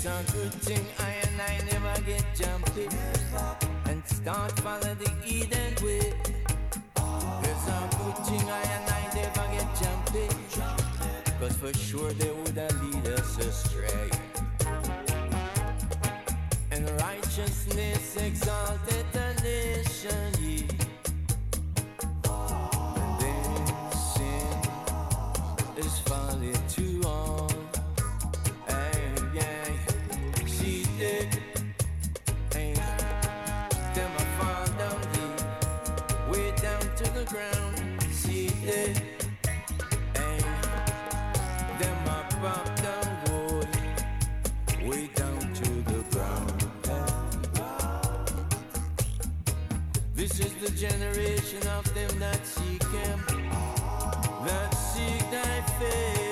It's a good thing I never get jumpy and start follow the Eden way. It's a good thing I never get jumpy, cause for sure they would lead us astray. And righteousness exalted the nation, yeah. And then sin is folly to all. Hey, yeah. See it, hey. Them a fall down deep, way down to the ground. See it, hey. Them a pop down wood, way down to the ground. This is the generation of them that seek him, that seek thy face.